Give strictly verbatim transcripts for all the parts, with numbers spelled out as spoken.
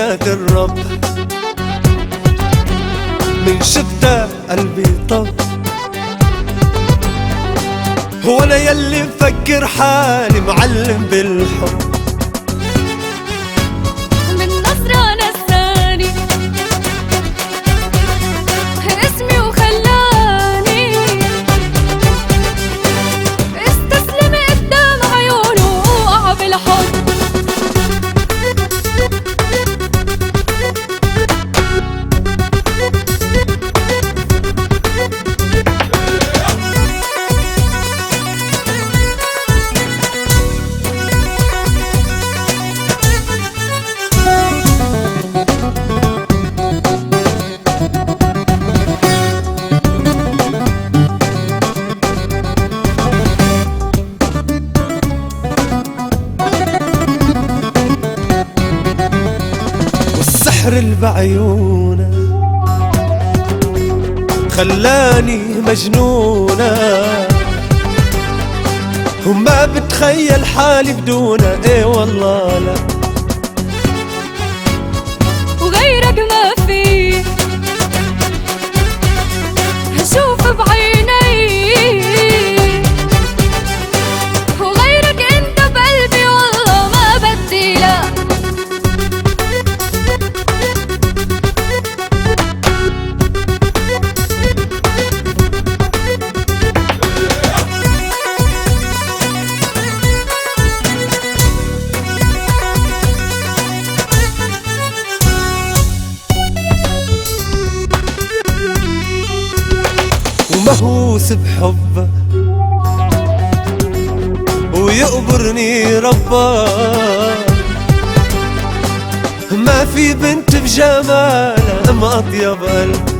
وحياة الرب من شفتها قلبي طب. هو انا يلي مفكر حالي معلم بالحب، من نظرة نساني اسمي وخلاني استسلم قدام عيونه وقع بالحب. والسحر اللي بعيونه خلاني مجنونة، وما بتخيل حالي بدونه. ايه والله لا، وغيرك ما في هشوف بعيني، وغيرك انت بقلبي والله ما بدي لا. ومهووس بحبه ويقبرني ربه، ما في بنت بجمالها ما أطيب قلب.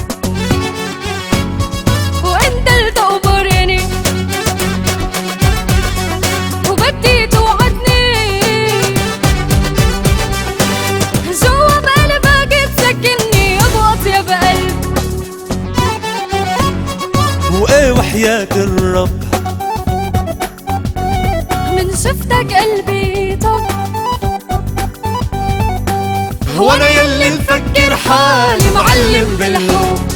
وانت اللي تقبرني وبدي توعدني جوا بقلبك تسكنني ابو اطيب قلب. وإيه وحياة الرب من شفتك قلبي طب. هو أنا يلي مفكر حالي معلم بالحب،